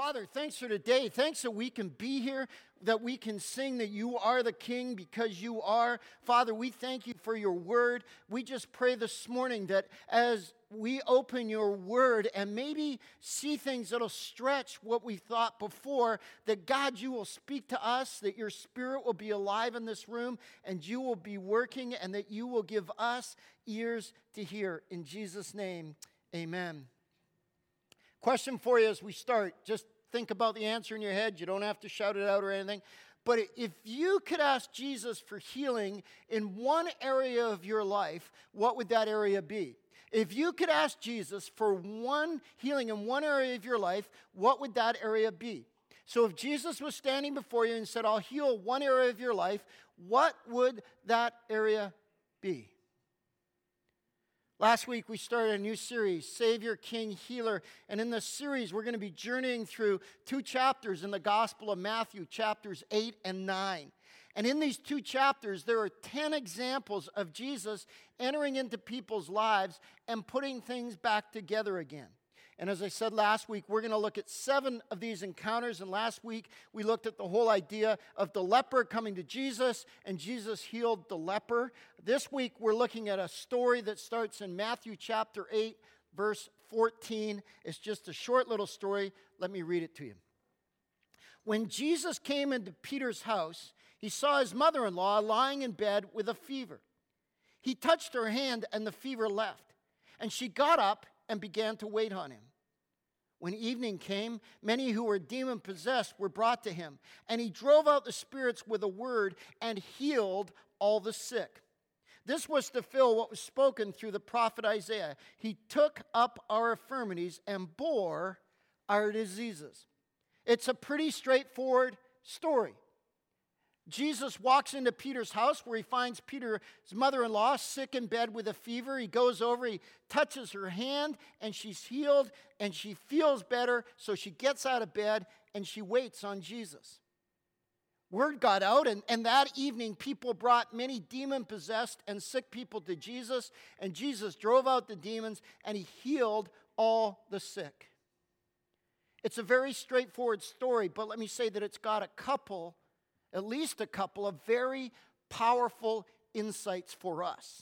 Father, thanks for today. Thanks that we can be here, that we can sing that you are the King because you are. Father, we thank you for your word. We just pray this morning that as we open your word and maybe see things that'll stretch what we thought before, that God, you will speak to us, that your spirit will be alive in this room, and you will be working, and that you will give us ears to hear. In Jesus' name, amen. Question for you as we start. Just think about the answer in your head. You don't have to shout it out or anything. But if you could ask Jesus for healing in one area of your life, what would that area be? If you could ask Jesus for one healing in one area of your life, what would that area be? So if Jesus was standing before you and said, I'll heal one area of your life, what would that area be? Last week, we started a new series, Savior, King, Healer. And in this series, we're going to be journeying through 2 chapters in the Gospel of Matthew, chapters 8 and 9. And in these 2 chapters, there are 10 examples of Jesus entering into people's lives and putting things back together again. And as I said last week, we're going to look at 7 of these encounters. And last week, we looked at the whole idea of the leper coming to Jesus, and Jesus healed the leper. This week, we're looking at a story that starts in Matthew chapter 8, verse 14. It's just a short little story. Let me read it to you. When Jesus came into Peter's house, he saw his mother-in-law lying in bed with a fever. He touched her hand, and the fever left. And she got up and began to wait on him. When evening came, many who were demon-possessed were brought to him, and he drove out the spirits with a word and healed all the sick. This was to fill what was spoken through the prophet Isaiah. He took up our infirmities and bore our diseases. It's a pretty straightforward story. Jesus walks into Peter's house where he finds Peter's mother-in-law sick in bed with a fever. He goes over, he touches her hand, and she's healed, and she feels better, so she gets out of bed, and she waits on Jesus. Word got out, and that evening people brought many demon-possessed and sick people to Jesus, and Jesus drove out the demons, and he healed all the sick. It's a very straightforward story, but let me say that it's got at least a couple of very powerful insights for us.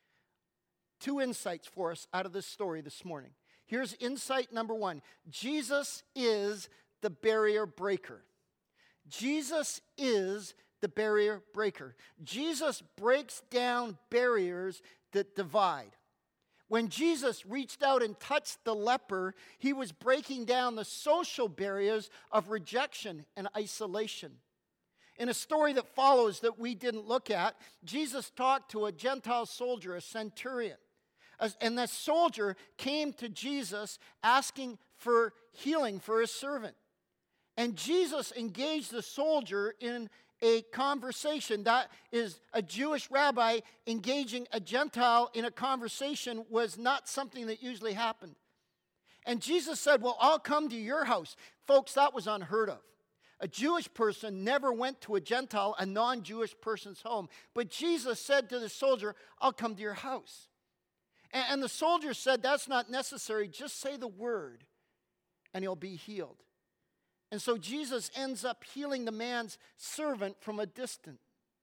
2 insights for us out of this story this morning. Here's insight number 1. Jesus is the barrier breaker. Jesus is the barrier breaker. Jesus breaks down barriers that divide. When Jesus reached out and touched the leper, he was breaking down the social barriers of rejection and isolation. In a story that follows that we didn't look at, Jesus talked to a Gentile soldier, a centurion. And the soldier came to Jesus asking for healing for his servant. And Jesus engaged the soldier in a conversation. That is, a Jewish rabbi engaging a Gentile in a conversation was not something that usually happened. And Jesus said, well, I'll come to your house. Folks, that was unheard of. A Jewish person never went to a Gentile, a non-Jewish person's home. But Jesus said to the soldier, I'll come to your house. And the soldier said, that's not necessary. Just say the word, and he'll be healed. And so Jesus ends up healing the man's servant from a distance.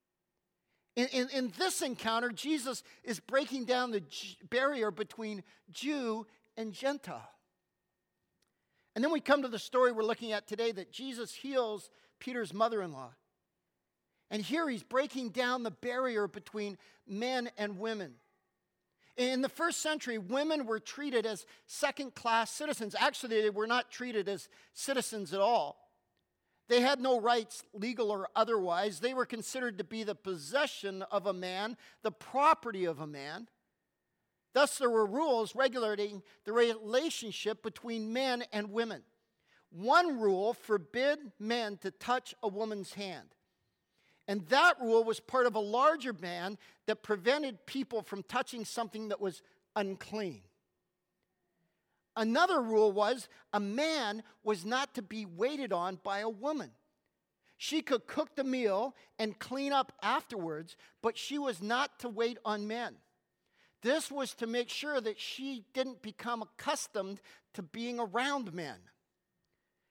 In this encounter, Jesus is breaking down the barrier between Jew and Gentile. And then we come to the story we're looking at today that Jesus heals Peter's mother-in-law. And here he's breaking down the barrier between men and women. In the first century, women were treated as second-class citizens. Actually, they were not treated as citizens at all. They had no rights, legal or otherwise. They were considered to be the possession of a man, the property of a man. Thus, there were rules regulating the relationship between men and women. One rule forbid men to touch a woman's hand. And that rule was part of a larger ban that prevented people from touching something that was unclean. Another rule was a man was not to be waited on by a woman. She could cook the meal and clean up afterwards, but she was not to wait on men. This was to make sure that she didn't become accustomed to being around men.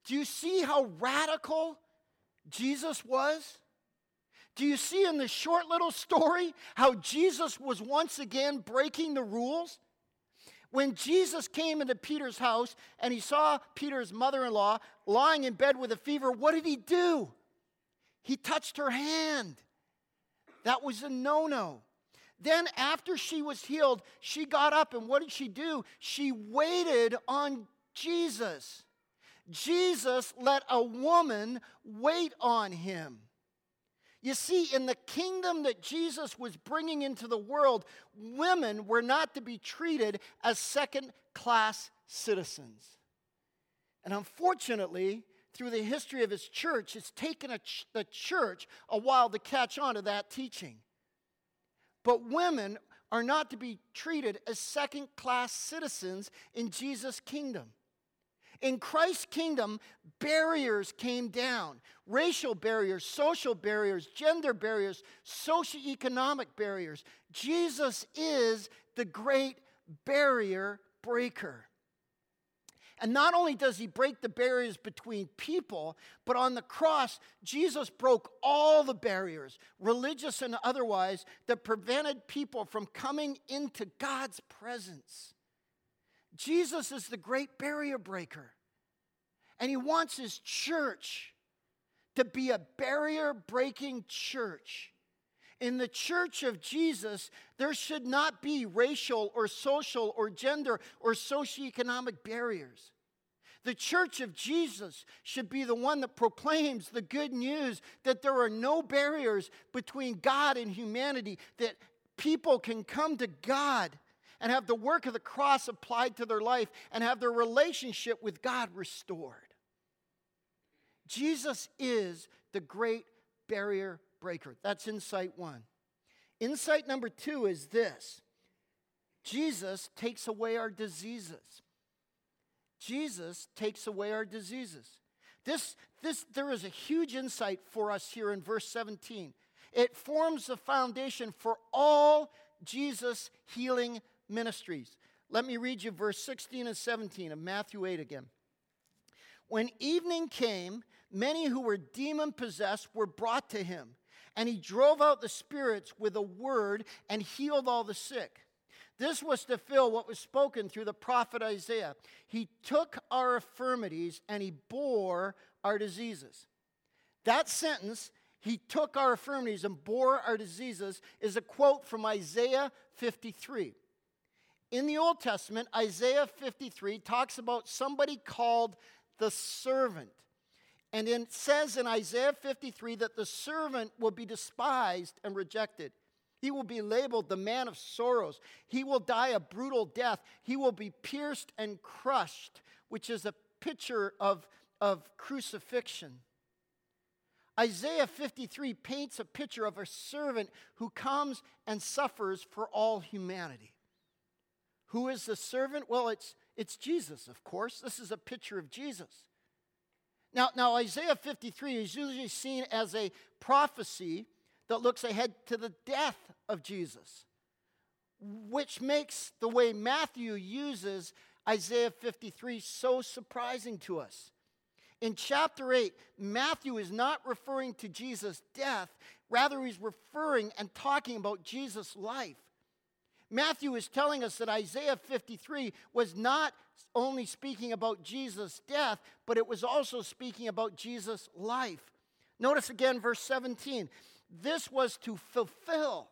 Do you see how radical Jesus was? Do you see in this short little story how Jesus was once again breaking the rules? When Jesus came into Peter's house and he saw Peter's mother-in-law lying in bed with a fever, what did he do? He touched her hand. That was a no-no. Then after she was healed, she got up, and what did she do? She waited on Jesus. Jesus let a woman wait on him. You see, in the kingdom that Jesus was bringing into the world, women were not to be treated as second-class citizens. And unfortunately, through the history of his church, it's taken the church a while to catch on to that teaching. But women are not to be treated as second-class citizens in Jesus' kingdom. In Christ's kingdom, barriers came down. Racial barriers, social barriers, gender barriers, socioeconomic barriers. Jesus is the great barrier breaker. And not only does he break the barriers between people, but on the cross, Jesus broke all the barriers, religious and otherwise, that prevented people from coming into God's presence. Jesus is the great barrier breaker. And he wants his church to be a barrier-breaking church. In the church of Jesus, there should not be racial or social or gender or socioeconomic barriers. The church of Jesus should be the one that proclaims the good news that there are no barriers between God and humanity, that people can come to God and have the work of the cross applied to their life and have their relationship with God restored. Jesus is the great barrier breaker. That's insight one. Insight number two is this: Jesus takes away our diseases. Jesus takes away our diseases. There is a huge insight for us here in verse 17. It forms the foundation for all Jesus' healing ministries. Let me read you verse 16 and 17 of Matthew 8 again. When evening came, many who were demon-possessed were brought to him, and he drove out the spirits with a word and healed all the sick. This was to fulfill what was spoken through the prophet Isaiah. He took our infirmities and he bore our diseases. That sentence, he took our infirmities and bore our diseases, is a quote from Isaiah 53. In the Old Testament, Isaiah 53 talks about somebody called the servant. And it says in Isaiah 53 that the servant will be despised and rejected. He will be labeled the man of sorrows. He will die a brutal death. He will be pierced and crushed, which is a picture of crucifixion. Isaiah 53 paints a picture of a servant who comes and suffers for all humanity. Who is the servant? Well, it's Jesus, of course. This is a picture of Jesus. Now, Isaiah 53 is usually seen as a prophecy that looks ahead to the death of Jesus, which makes the way Matthew uses Isaiah 53 so surprising to us. In chapter 8, Matthew is not referring to Jesus' death, rather he's referring and talking about Jesus' life. Matthew is telling us that Isaiah 53 was not only speaking about Jesus' death, but it was also speaking about Jesus' life. Notice again verse 17. This was to fulfill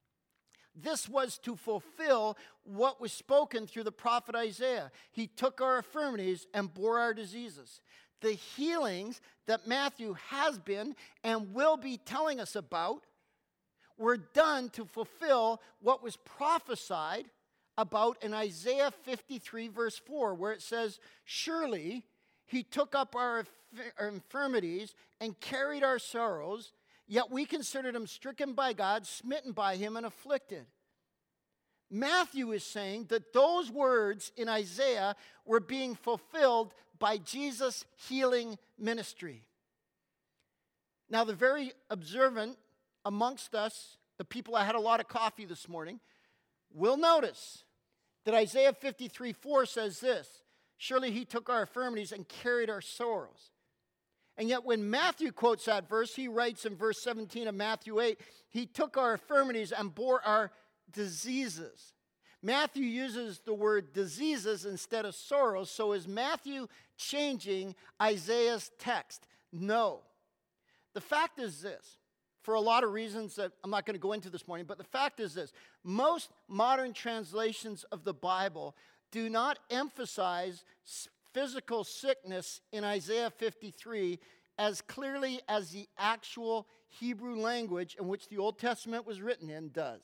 what was spoken through the prophet Isaiah. He took our infirmities and bore our diseases. The healings that Matthew has been and will be telling us about were done to fulfill what was prophesied about in Isaiah 53 verse 4, where it says, "Surely he took up our infirmities and carried our sorrows, yet we considered him stricken by God, smitten by him, and afflicted." Matthew is saying that those words in Isaiah were being fulfilled by Jesus' healing ministry. Now, the very observant amongst us, the people that had a lot of coffee this morning, will notice that Isaiah 53:4 says this: Surely he took our infirmities and carried our sorrows. And yet when Matthew quotes that verse, he writes in verse 17 of Matthew 8, he took our infirmities and bore our diseases. Matthew uses the word diseases instead of sorrows. So is Matthew changing Isaiah's text? No. The fact is this, for a lot of reasons that I'm not going to go into this morning, but the fact is this. Most modern translations of the Bible do not emphasize physical sickness in Isaiah 53 as clearly as the actual Hebrew language in which the Old Testament was written in does.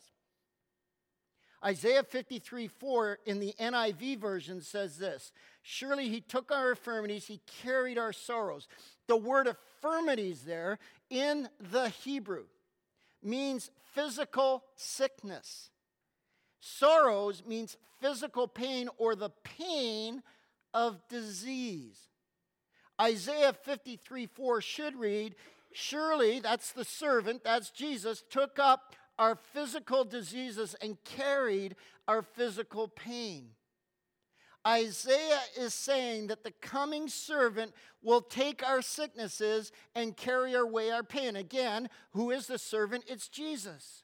Isaiah 53:4 in the NIV version says this, surely he took our infirmities, he carried our sorrows. The word infirmities there in the Hebrew means physical sickness. Sorrows means physical pain or the pain of disease. Isaiah 53:4 should read, surely, that's the servant, that's Jesus, took up our physical diseases and carried our physical pain. Isaiah is saying that the coming servant will take our sicknesses and carry away our pain. Again, who is the servant? It's Jesus.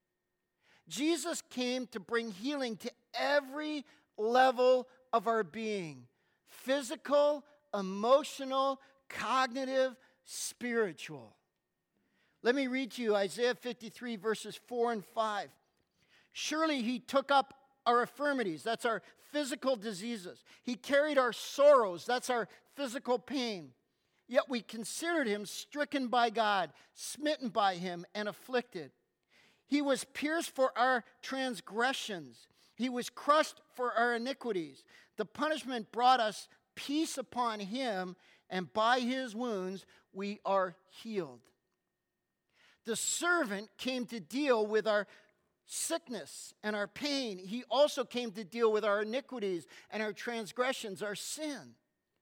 Jesus came to bring healing to every level of our being. Physical, emotional, cognitive, spiritual. Let me read to you Isaiah 53 verses 4 and 5. Surely he took up our infirmities, that's our physical diseases. He carried our sorrows, that's our physical pain. Yet we considered him stricken by God, smitten by him, and afflicted. He was pierced for our transgressions. He was crushed for our iniquities. The punishment brought us peace upon him, and by his wounds we are healed. The servant came to deal with our sickness and our pain. He also came to deal with our iniquities and our transgressions, our sin.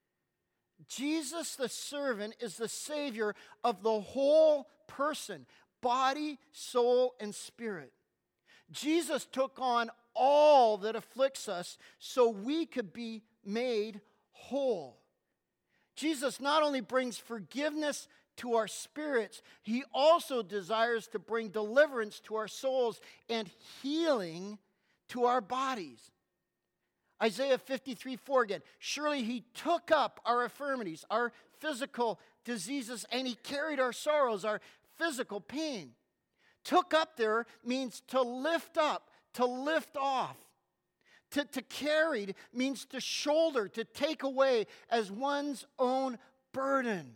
Jesus, the servant, is the Savior of the whole person, body, soul, and spirit. Jesus took on all that afflicts us so we could be made whole. Jesus not only brings forgiveness to our spirits, he also desires to bring deliverance to our souls and healing to our bodies. Isaiah 53:4 again. Surely he took up our infirmities, our physical diseases, and he carried our sorrows, our physical pain. Took up there means to lift up, to lift off. To carry means to shoulder, to take away as one's own burden.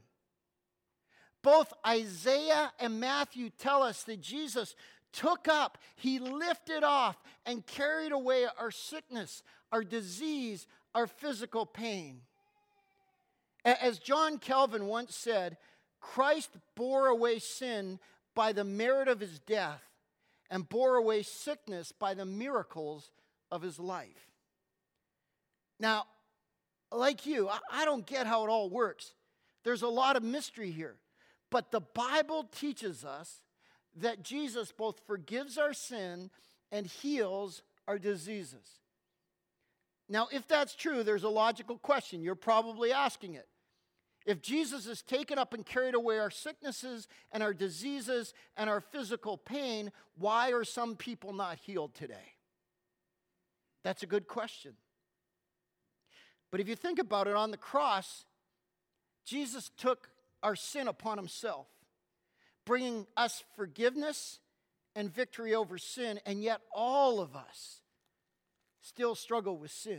Both Isaiah and Matthew tell us that Jesus took up, he lifted off, and carried away our sickness, our disease, our physical pain. As John Calvin once said, Christ bore away sin by the merit of his death and bore away sickness by the miracles of his life. Now, like you, I don't get how it all works. There's a lot of mystery here. But the Bible teaches us that Jesus both forgives our sin and heals our diseases. Now, if that's true, there's a logical question. You're probably asking it. If Jesus has taken up and carried away our sicknesses and our diseases and our physical pain, why are some people not healed today? That's a good question. But if you think about it, on the cross, Jesus took our sin upon himself, bringing us forgiveness and victory over sin, and yet all of us still struggle with sin.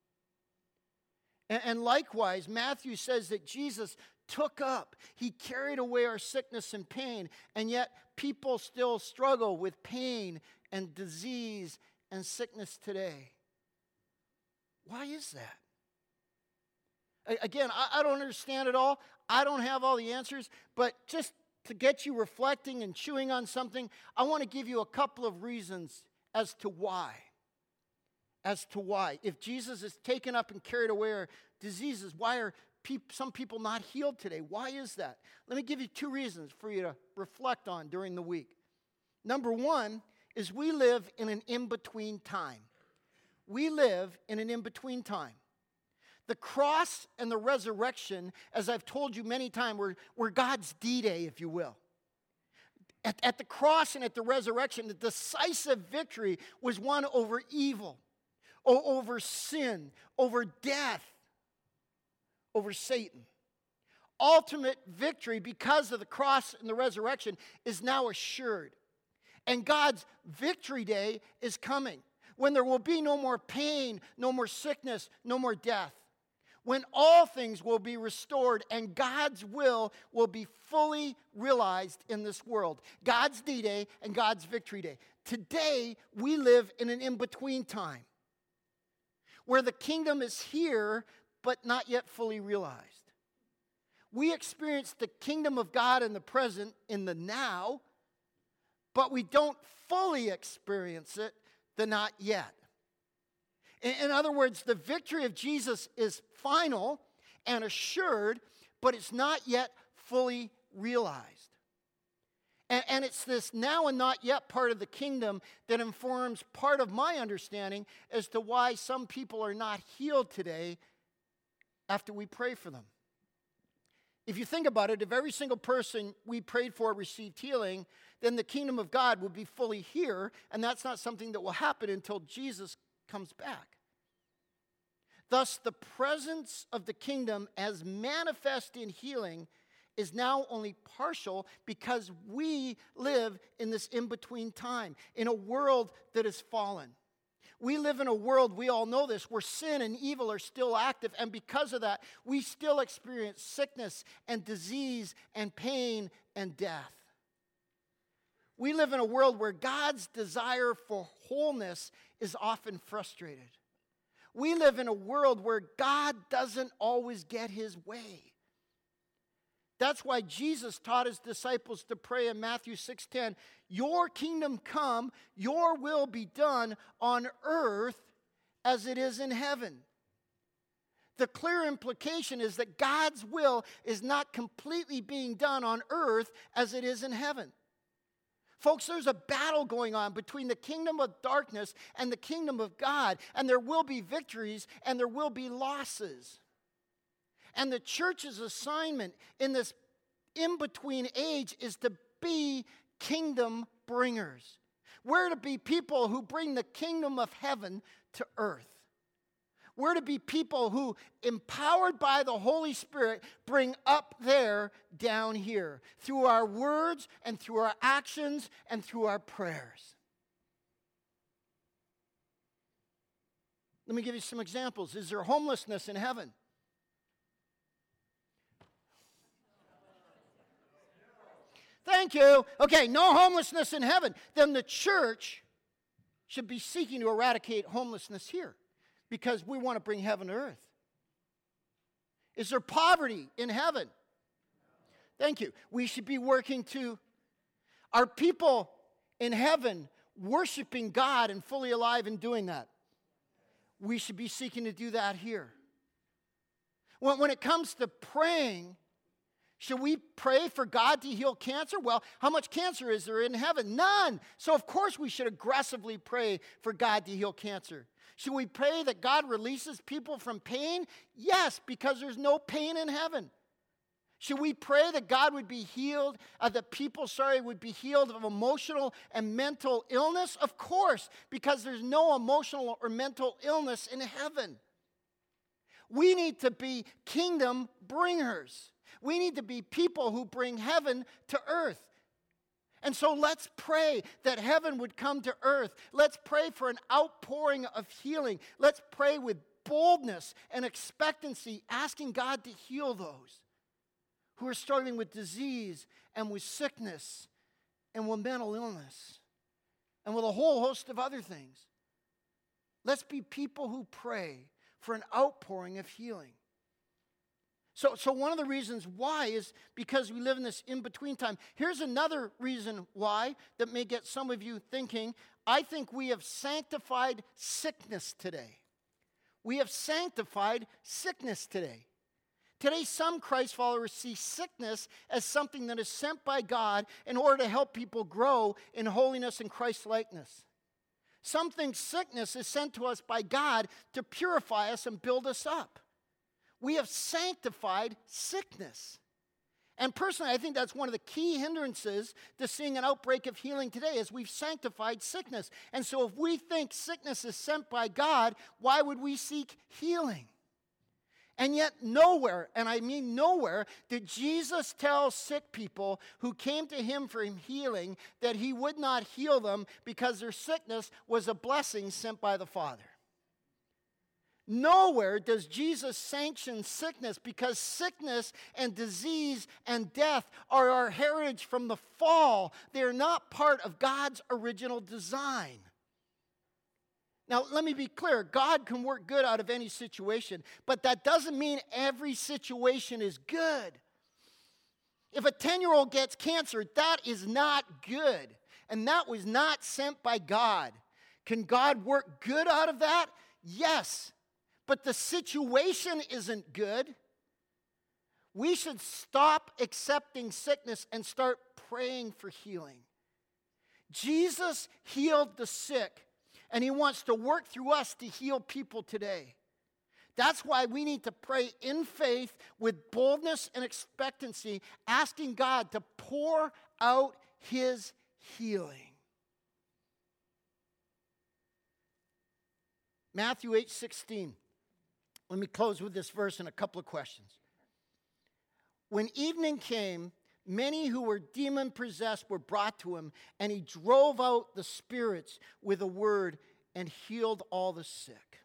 And likewise, Matthew says that Jesus took up, he carried away our sickness and pain, and yet people still struggle with pain and disease and sickness today. Why is that? Again, I don't understand it all. I don't have all the answers, but just to get you reflecting and chewing on something, I want to give you a couple of reasons as to why. As to why. If Jesus has taken up and carried away our diseases, why are some people not healed today? Why is that? Let me give you two reasons for you to reflect on during the week. Number one is we live in an in-between time. We live in an in-between time. The cross and the resurrection, as I've told you many times, were God's D-Day, if you will. At the cross and at the resurrection, the decisive victory was won over evil, over sin, over death, over Satan. Ultimate victory because of the cross and the resurrection is now assured. And God's victory day is coming, when there will be no more pain, no more sickness, no more death. When all things will be restored and God's will be fully realized in this world. God's D-Day and God's victory day. Today, we live in an in-between time where the kingdom is here but not yet fully realized. We experience the kingdom of God in the present, in the now, but we don't fully experience it, the not yet. In other words, the victory of Jesus is final and assured, but it's not yet fully realized. And it's this now and not yet part of the kingdom that informs part of my understanding as to why some people are not healed today after we pray for them. If you think about it, if every single person we prayed for received healing, then the kingdom of God would be fully here, and that's not something that will happen until Jesus comes back. Thus, the presence of the kingdom as manifest in healing is now only partial because we live in this in-between time, in a world that is fallen. We live in a world, we all know this, where sin and evil are still active, and because of that, we still experience sickness and disease and pain and death. We live in a world where God's desire for wholeness is often frustrated. We live in a world where God doesn't always get his way. That's why Jesus taught his disciples to pray in Matthew 6:10, "Your kingdom come, your will be done on earth as it is in heaven." The clear implication is that God's will is not completely being done on earth as it is in heaven. Folks, there's a battle going on between the kingdom of darkness and the kingdom of God, and there will be victories and there will be losses. And the church's assignment in this in-between age is to be kingdom bringers. We're to be people who bring the kingdom of heaven to earth. We're to be people who, empowered by the Holy Spirit, bring up there, down here, through our words and through our actions and through our prayers. Let me give you some examples. Is there homelessness in heaven? Thank you. Okay, no homelessness in heaven. Then the church should be seeking to eradicate homelessness here, because we want to bring heaven to earth. Is there poverty in heaven? Thank you. We should be working to, are people in heaven worshiping God and fully alive in doing that? We should be seeking to do that here. When it comes to praying, should we pray for God to heal cancer? Well, how much cancer is there in heaven? None. So of course we should aggressively pray for God to heal cancer. Should we pray that God releases people from pain? Yes, because there's no pain in heaven. Should we pray that God would be healed, that people, would be healed of emotional and mental illness? Of course, because there's no emotional or mental illness in heaven. We need to be kingdom bringers. We need to be people who bring heaven to earth. And so let's pray that heaven would come to earth. Let's pray for an outpouring of healing. Let's pray with boldness and expectancy, asking God to heal those who are struggling with disease and with sickness and with mental illness and with a whole host of other things. Let's be people who pray for an outpouring of healing. So one of the reasons why is because we live in this in-between time. Here's another reason why that may get some of you thinking. I think we have sanctified sickness today. We have sanctified sickness today. Today, some Christ followers see sickness as something that is sent by God in order to help people grow in holiness and Christ-likeness. Some think sickness is sent to us by God to purify us and build us up. We have sanctified sickness. And personally, I think that's one of the key hindrances to seeing an outbreak of healing today is we've sanctified sickness. And so if we think sickness is sent by God, why would we seek healing? And yet nowhere, and I mean nowhere, did Jesus tell sick people who came to him for healing that he would not heal them because their sickness was a blessing sent by the Father. Nowhere does Jesus sanction sickness because sickness and disease and death are our heritage from the fall. They are not part of God's original design. Now, let me be clear. God can work good out of any situation, but that doesn't mean every situation is good. If a 10-year-old gets cancer, that is not good, and that was not sent by God. Can God work good out of that? Yes. But the situation isn't good. We should stop accepting sickness and start praying for healing. Jesus healed the sick, and he wants to work through us to heal people today. That's why we need to pray in faith with boldness and expectancy, asking God to pour out his healing. Matthew 8:16. Let me close with this verse and a couple of questions. When evening came, many who were demon-possessed were brought to him, and he drove out the spirits with a word and healed all the sick.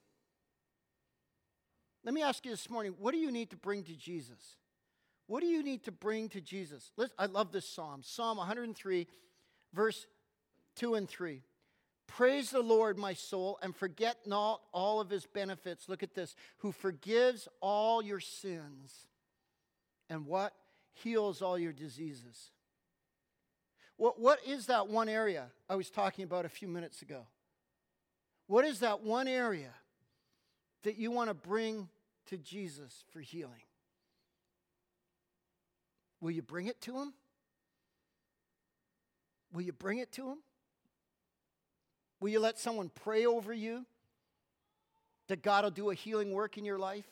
Let me ask you this morning, what do you need to bring to Jesus? What do you need to bring to Jesus? I love this psalm. Psalm 103, verse 2 and 3. Praise the Lord, my soul, and forget not all of his benefits. Look at this. Who forgives all your sins and what? Heals all your diseases. What is that one area I was talking about a few minutes ago? What is that one area that you want to bring to Jesus for healing? Will you bring it to him? Will you bring it to him? Will you let someone pray over you that God will do a healing work in your life?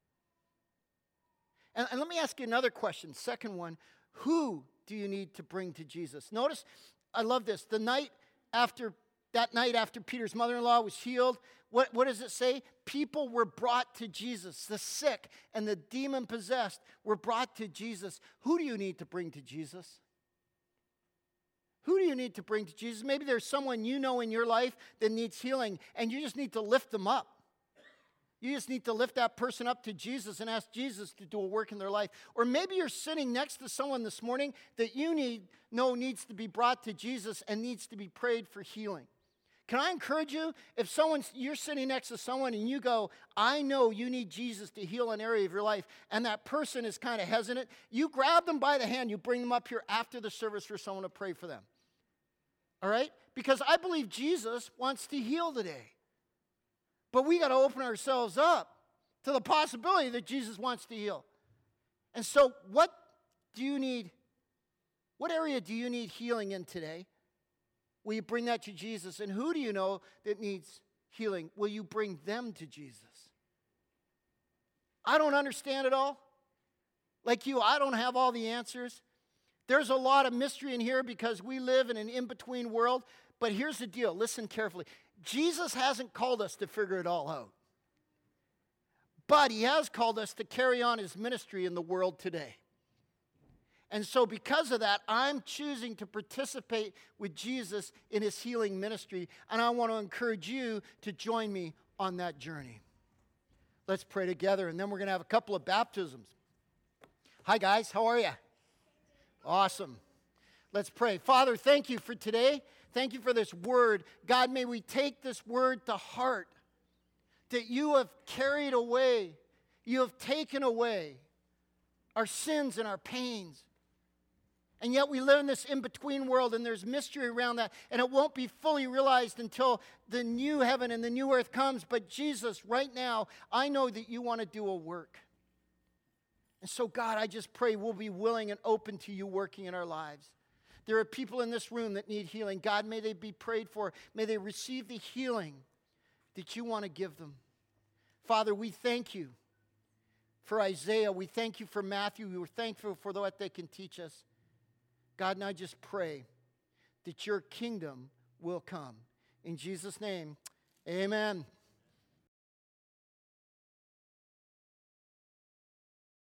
And let me ask you another question, second one. Who do you need to bring to Jesus? Notice, I love this. That night after Peter's mother-in-law was healed, what does it say? People were brought to Jesus. The sick and the demon-possessed were brought to Jesus. Who do you need to bring to Jesus? Who do you need to bring to Jesus? Maybe there's someone you know in your life that needs healing, and you just need to lift them up. You just need to lift that person up to Jesus and ask Jesus to do a work in their life. Or maybe you're sitting next to someone this morning that you know needs to be brought to Jesus and needs to be prayed for healing. Can I encourage you, if you're sitting next to someone and you go, I know you need Jesus to heal an area of your life, and that person is kind of hesitant, you grab them by the hand, you bring them up here after the service for someone to pray for them. All right? Because I believe Jesus wants to heal today. But we got to open ourselves up to the possibility that Jesus wants to heal. And so what area do you need healing in today? Will you bring that to Jesus? And who do you know that needs healing? Will you bring them to Jesus? I don't understand it all. Like you, I don't have all the answers. There's a lot of mystery in here because we live in an in-between world. But here's the deal. Listen carefully. Jesus hasn't called us to figure it all out. But he has called us to carry on his ministry in the world today. And so because of that, I'm choosing to participate with Jesus in his healing ministry. And I want to encourage you to join me on that journey. Let's pray together, and then we're going to have a couple of baptisms. Hi, guys. How are you? Awesome. Let's pray. Father, thank you for today. Thank you for this word. God, may we take this word to heart, that you have carried away, you have taken away our sins and our pains. And yet we live in this in-between world, and there's mystery around that, and it won't be fully realized until the new heaven and the new earth comes. But Jesus, right now, I know that you want to do a work. And so, God, I just pray we'll be willing and open to you working in our lives. There are people in this room that need healing. God, may they be prayed for. May they receive the healing that you want to give them. Father, we thank you for Isaiah. We thank you for Matthew. We were thankful for what they can teach us. God, and I just pray that your kingdom will come. In Jesus' name, amen.